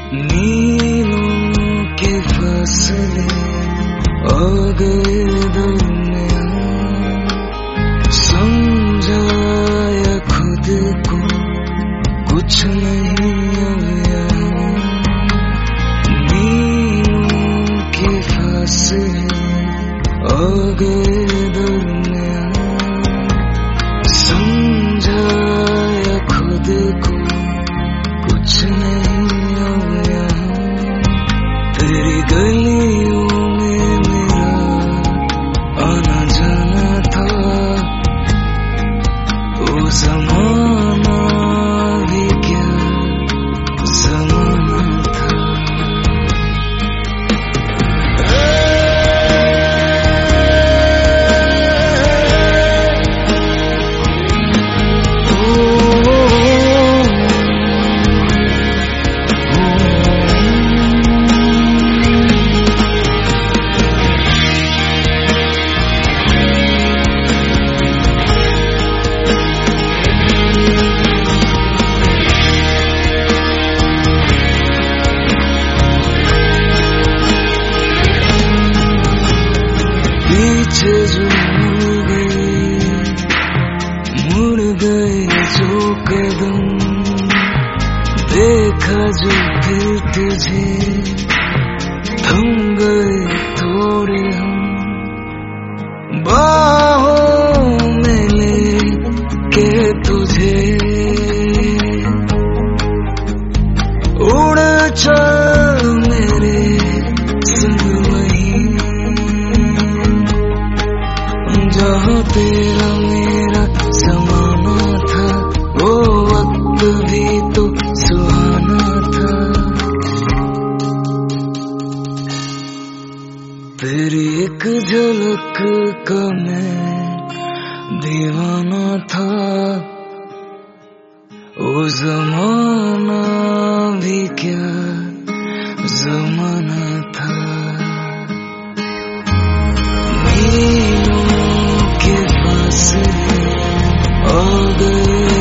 नीलों के फासले आ गए दरमियां, समझाया खुद को कुछ नहीं आया। नीलों के फासले आ गए दरमियां, समझाया खुद को कुछ नहीं आया। तेरी गलियों में मेरा आना जाना था, वो ज़माना भी क्या ज़माना था। पीछे जो मुड़ गए जो कदम, देखा जो फिर तुझे, थम गए थोड़े हम, बाहों में लेके तुझे उड़ चल मेरे संग वहीं, जहाँ तेरा मेरा ज़माना था, वो वक्त भी तो सुहाना था। तेरी एक झलक का मैं दीवाना था, वो ज़माना भी क्या ज़माना था। नीलों के फासले आ गए